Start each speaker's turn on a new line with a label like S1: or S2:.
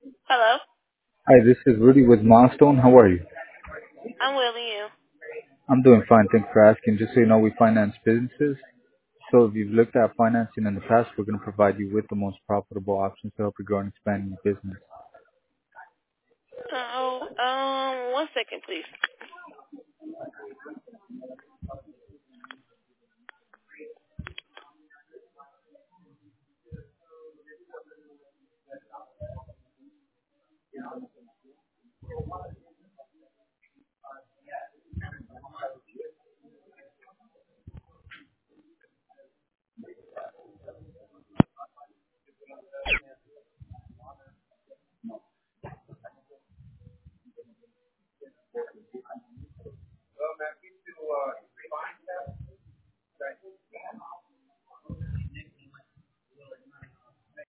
S1: Hello?
S2: Hi, this is Rudy with Milestone. How are you?
S1: I'm willing you.
S2: I'm doing fine. Thanks for asking. Just so you know, we finance businesses. So if you've looked at financing in the past, we're going to provide you with the most profitable options to help you grow and expand your business.
S1: One second, please.